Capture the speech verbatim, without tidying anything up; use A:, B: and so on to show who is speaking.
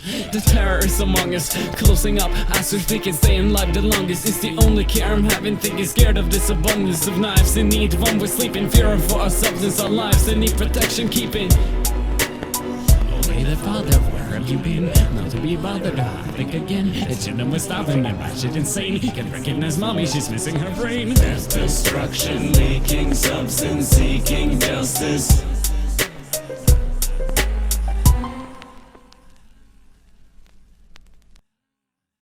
A: The terror is among us, closing up as we speak and staying alive the longest. It's the only care I'm having, thinking scared of this abundance of knives in need. One we're sleeping, fearing for our substance, our lives that need protection, keeping. Holy the Father, where have you been? Not to be bothered, I think again. It's shouldn't was stopping and batshit insane. Can't recognize mommy, she's missing her brain.
B: There's destruction, leaking, substance seeking justice.